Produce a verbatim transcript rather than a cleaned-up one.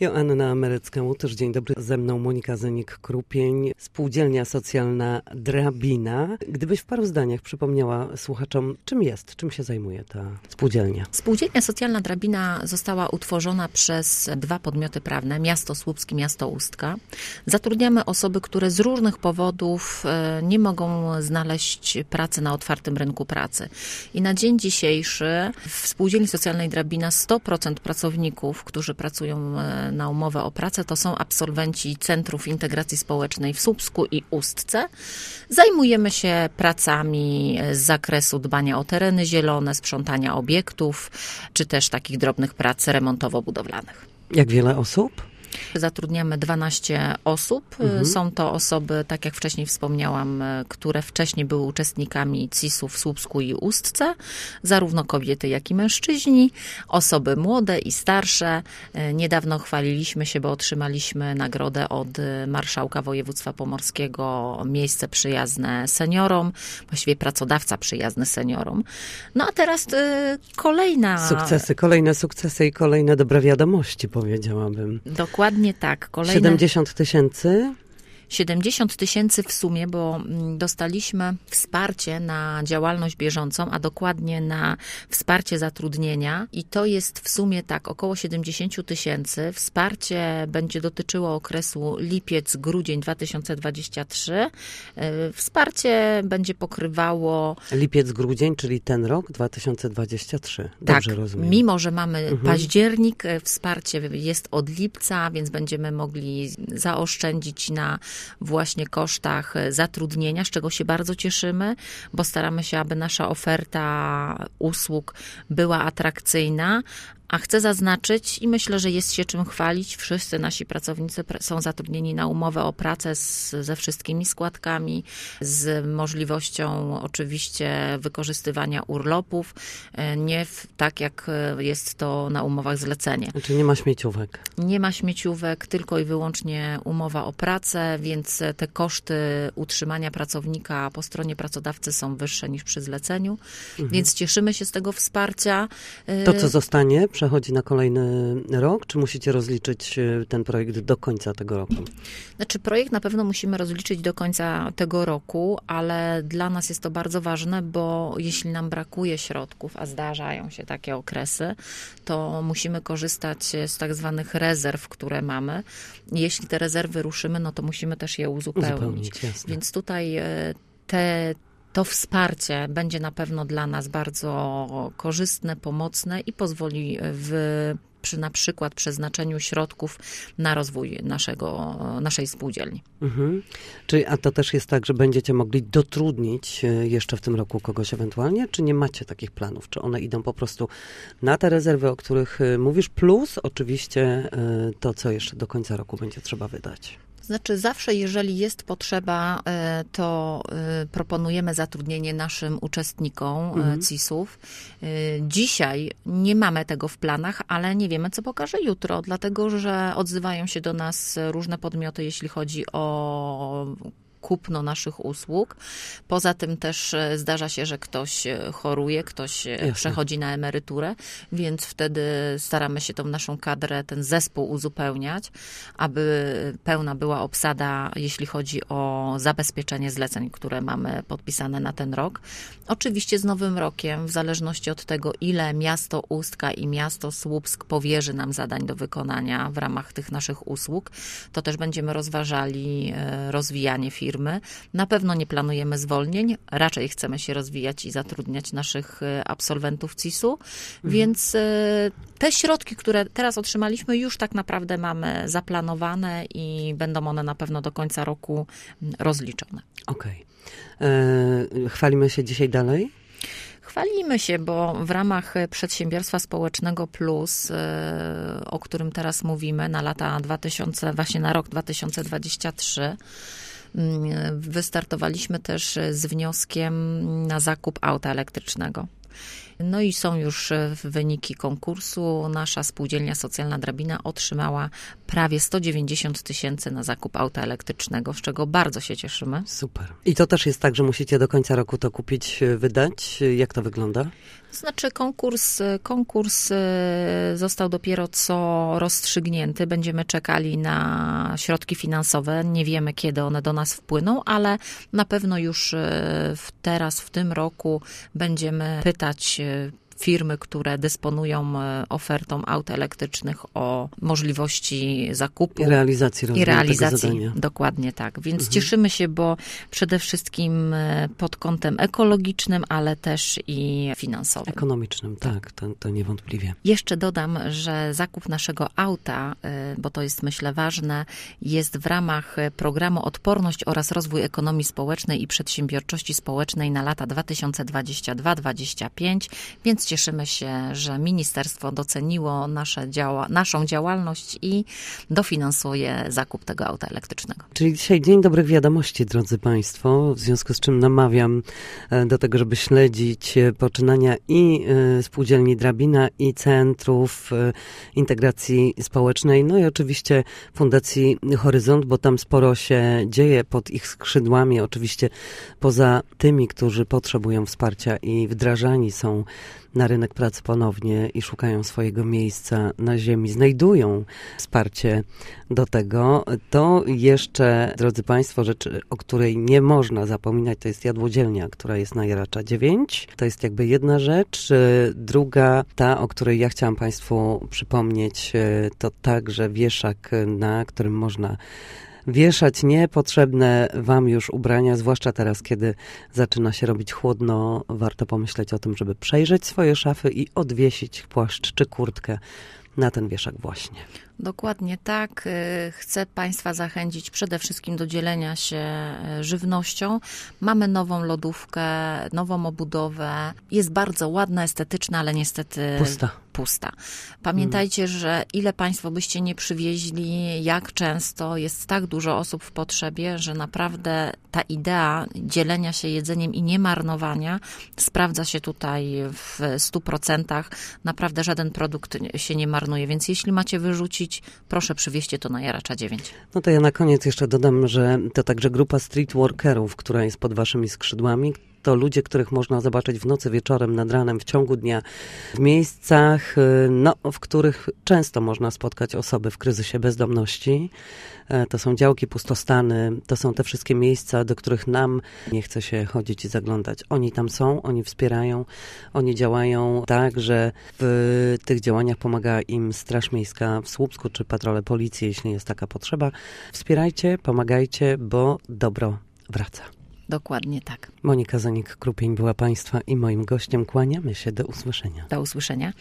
Joanna Merecka-Łutysz, dzień dobry. Ze mną Monika Zenik-Krupień, Spółdzielnia Socjalna Drabina. Gdybyś w paru zdaniach przypomniała słuchaczom, czym jest, czym się zajmuje ta spółdzielnia? Spółdzielnia Socjalna Drabina została utworzona przez dwa podmioty prawne, miasto Słupsk i miasto Ustka. Zatrudniamy osoby, które z różnych powodów nie mogą znaleźć pracy na otwartym rynku pracy. I na dzień dzisiejszy w Spółdzielni Socjalnej Drabina sto procent pracowników, którzy pracują na umowę o pracę, to są absolwenci Centrów Integracji Społecznej w Słupsku i Ustce. Zajmujemy się pracami z zakresu dbania o tereny zielone, sprzątania obiektów, czy też takich drobnych prac remontowo-budowlanych. Jak wiele osób? Zatrudniamy dwanaście osób. Mhm. Są to osoby, tak jak wcześniej wspomniałam, które wcześniej były uczestnikami C I S-u w Słupsku i Ustce, zarówno kobiety, jak i mężczyźni, osoby młode i starsze. Niedawno chwaliliśmy się, bo otrzymaliśmy nagrodę od marszałka województwa pomorskiego Miejsce przyjazne seniorom, właściwie pracodawca przyjazny seniorom. No a teraz y, kolejna... Sukcesy, kolejne sukcesy i kolejne dobre wiadomości, powiedziałabym. Dokładnie. Dokładnie tak. Kolejne siedemdziesiąt tysięcy? siedemdziesiąt tysięcy w sumie, bo dostaliśmy wsparcie na działalność bieżącą, a dokładnie na wsparcie zatrudnienia i to jest w sumie tak około siedemdziesiąt tysięcy. Wsparcie będzie dotyczyło okresu lipiec-grudzień dwa tysiące dwudziesty trzeci. Wsparcie będzie pokrywało... Lipiec-grudzień, czyli ten rok, dwa tysiące dwudziesty trzeci. Dobrze tak, rozumiem. Mimo że mamy mhm. październik, wsparcie jest od lipca, więc będziemy mogli zaoszczędzić na właśnie kosztach zatrudnienia, z czego się bardzo cieszymy, bo staramy się, aby nasza oferta usług była atrakcyjna. A chcę zaznaczyć i myślę, że jest się czym chwalić. Wszyscy nasi pracownicy są zatrudnieni na umowę o pracę z, ze wszystkimi składkami, z możliwością oczywiście wykorzystywania urlopów, nie w, tak jak jest to na umowach zlecenie. Znaczy nie ma śmieciówek. Nie ma śmieciówek, tylko i wyłącznie umowa o pracę, więc te koszty utrzymania pracownika po stronie pracodawcy są wyższe niż przy zleceniu, mhm. więc cieszymy się z tego wsparcia. To co zostanie? Przechodzi na kolejny rok, czy musicie rozliczyć ten projekt do końca tego roku? Znaczy projekt na pewno musimy rozliczyć do końca tego roku, ale dla nas jest to bardzo ważne, bo jeśli nam brakuje środków, a zdarzają się takie okresy, to musimy korzystać z tak zwanych rezerw, które mamy. Jeśli te rezerwy ruszymy, no to musimy też je uzupełnić. uzupełnić Więc tutaj te To wsparcie będzie na pewno dla nas bardzo korzystne, pomocne i pozwoli w, przy na przykład przeznaczeniu środków na rozwój naszego, naszej spółdzielni. Mhm. Czyli, a to też jest tak, że będziecie mogli dotrudnić jeszcze w tym roku kogoś ewentualnie, czy nie macie takich planów? Czy one idą po prostu na te rezerwy, o których mówisz, plus oczywiście to, co jeszcze do końca roku będzie trzeba wydać? Znaczy zawsze, jeżeli jest potrzeba, to proponujemy zatrudnienie naszym uczestnikom mhm. C I S-ów. Dzisiaj nie mamy tego w planach, ale nie wiemy, co pokaże jutro, dlatego że odzywają się do nas różne podmioty, jeśli chodzi o kupno naszych usług. Poza tym też zdarza się, że ktoś choruje, ktoś Jasne. przechodzi na emeryturę, więc wtedy staramy się tą naszą kadrę, ten zespół uzupełniać, aby pełna była obsada, jeśli chodzi o zabezpieczenie zleceń, które mamy podpisane na ten rok. Oczywiście z nowym rokiem, w zależności od tego, ile miasto Ustka i miasto Słupsk powierzy nam zadań do wykonania w ramach tych naszych usług, to też będziemy rozważali rozwijanie firmy. Na pewno nie planujemy zwolnień, raczej chcemy się rozwijać i zatrudniać naszych absolwentów C I S-u, mhm. więc te środki, które teraz otrzymaliśmy, już tak naprawdę mamy zaplanowane i będą one na pewno do końca roku rozliczone. Okej. Okay. Chwalimy się dzisiaj dalej? Chwalimy się, bo w ramach Przedsiębiorstwa Społecznego Plus, o którym teraz mówimy, na lata dwa tysiące, właśnie na rok dwa tysiące dwudziesty trzeci, wystartowaliśmy też z wnioskiem na zakup auta elektrycznego. No i są już wyniki konkursu. Nasza spółdzielnia socjalna Drabina otrzymała prawie sto dziewięćdziesiąt tysięcy na zakup auta elektrycznego, z czego bardzo się cieszymy. Super. I to też jest tak, że musicie do końca roku to kupić, wydać? Jak to wygląda? Znaczy konkurs, konkurs został dopiero co rozstrzygnięty. Będziemy czekali na środki finansowe. Nie wiemy, kiedy one do nas wpłyną, ale na pewno już w teraz, w tym roku będziemy pytać firmy, które dysponują ofertą aut elektrycznych o możliwości zakupu. I realizacji, I realizacji tego zadania. Dokładnie tak. Więc mhm. cieszymy się, bo przede wszystkim pod kątem ekologicznym, ale też i finansowym. Ekonomicznym, tak, to, to niewątpliwie. Jeszcze dodam, że zakup naszego auta, bo to jest myślę ważne, jest w ramach programu Odporność oraz Rozwój Ekonomii Społecznej i Przedsiębiorczości Społecznej na lata dwa tysiące dwudziesty drugi do dwudziestego piątego, więc cieszymy się, że ministerstwo doceniło nasze działa, naszą działalność i dofinansuje zakup tego auta elektrycznego. Czyli dzisiaj dzień dobrych wiadomości, drodzy Państwo, w związku z czym namawiam do tego, żeby śledzić poczynania i Spółdzielni Drabina, i Centrów Integracji Społecznej, no i oczywiście Fundacji Horyzont, bo tam sporo się dzieje pod ich skrzydłami. Oczywiście poza tymi, którzy potrzebują wsparcia i wdrażani są na rynek pracy ponownie i szukają swojego miejsca na ziemi, znajdują wsparcie do tego, to jeszcze, drodzy Państwo, rzecz, o której nie można zapominać, to jest jadłodzielnia, która jest na Jaracza dziewięć. To jest jakby jedna rzecz. Druga, ta, o której ja chciałam Państwu przypomnieć, to także wieszak, na którym można wieszać niepotrzebne wam już ubrania, zwłaszcza teraz, kiedy zaczyna się robić chłodno. Warto pomyśleć o tym, żeby przejrzeć swoje szafy i odwiesić płaszcz czy kurtkę na ten wieszak właśnie. Dokładnie tak. Chcę Państwa zachęcić przede wszystkim do dzielenia się żywnością. Mamy nową lodówkę, nową obudowę. Jest bardzo ładna, estetyczna, ale niestety pusta. pusta. Pamiętajcie, hmm. że ile Państwo byście nie przywieźli, jak często jest tak dużo osób w potrzebie, że naprawdę ta idea dzielenia się jedzeniem i nie marnowania sprawdza się tutaj w stu procentach. Naprawdę żaden produkt się nie marnuje, więc jeśli macie wyrzucić, proszę przywieźcie to na Jaracza dziewięć. No to ja na koniec jeszcze dodam, że to także grupa streetworkerów, która jest pod waszymi skrzydłami. To ludzie, których można zobaczyć w nocy, wieczorem, nad ranem, w ciągu dnia, w miejscach, no, w których często można spotkać osoby w kryzysie bezdomności. To są działki, pustostany, to są te wszystkie miejsca, do których nam nie chce się chodzić i zaglądać. Oni tam są, oni wspierają, oni działają tak, że w tych działaniach pomaga im Straż Miejska w Słupsku czy patrole policji, jeśli jest taka potrzeba. Wspierajcie, pomagajcie, bo dobro wraca. Dokładnie tak. Monika Zanik-Krupień była Państwa i moim gościem. Kłaniamy się. Do usłyszenia. Do usłyszenia.